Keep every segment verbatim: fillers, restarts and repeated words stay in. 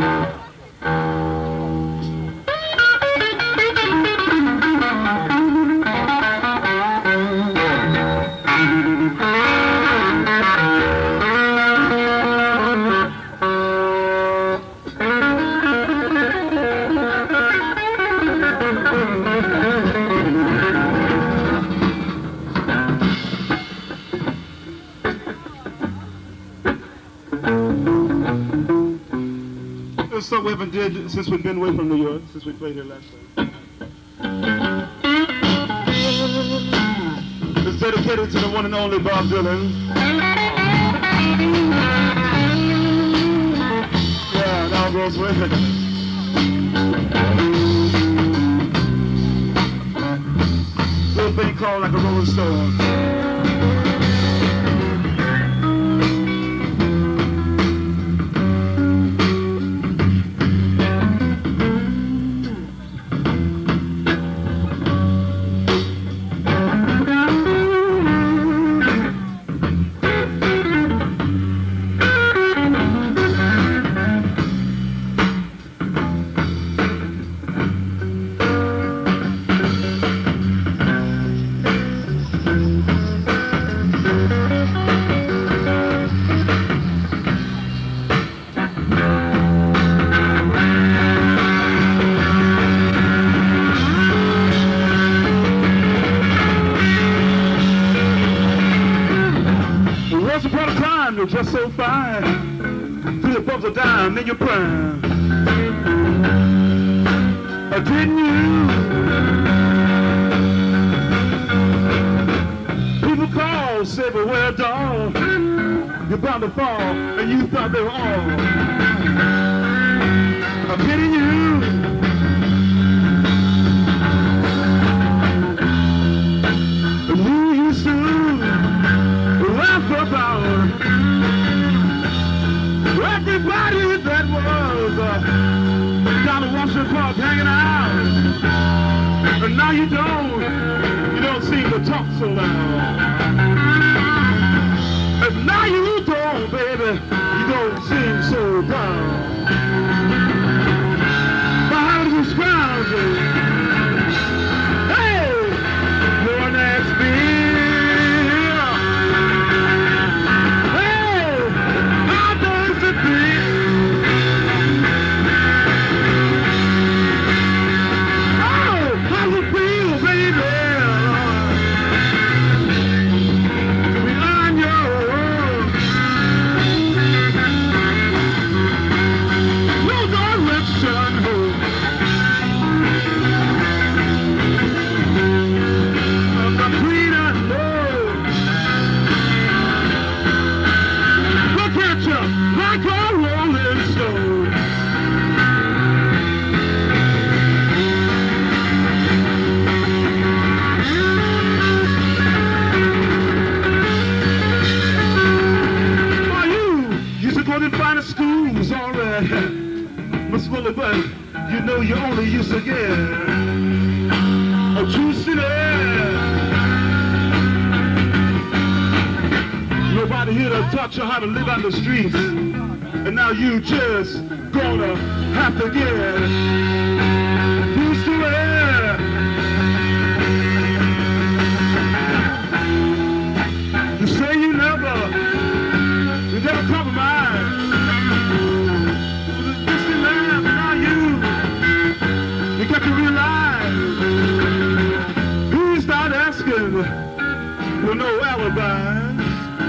Something we haven't did since we've been away from New York, since we played here last time. It's dedicated to the one and only Bob Dylan. Yeah, it all goes with it. Little thing called Like a Rolling Stone. Just so fine, three above a dime in your prime. Or didn't you? People call, say, beware, dog. You're bound to fall, and you thought they were all. Or didn't you? And you used to laugh about everybody that was uh, down the Washington Park hanging out, and now you don't, you don't seem to talk so loud. And now you don't, baby, you don't seem so proud. But how do you describe it? Hey, your next beat. But you know you only used to get a true city. Nobody here to taught you how to live on the streets, and now you just gonna have to get used to it. You say you never, you never compromise. To realize you start asking for no alibis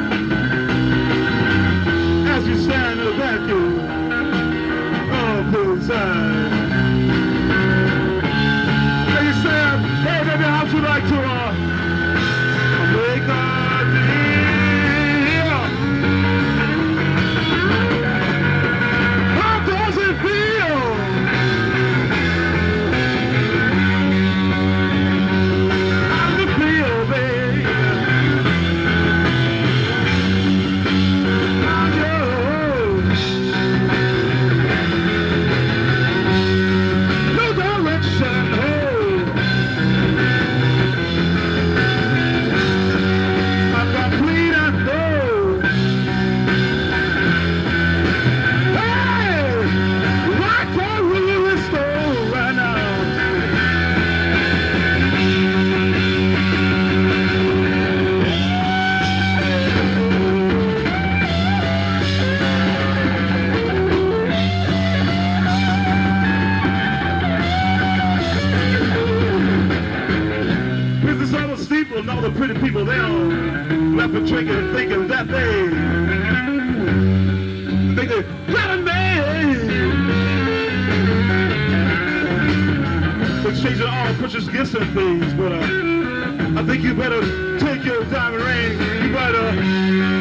as you stand in the vacuum of the inside. And you said, hey baby, how'd you like to uh, make a deal? How does it feel? really got a name. But chasing all precious gifts and things, but uh, I think you better take your diamond ring. You better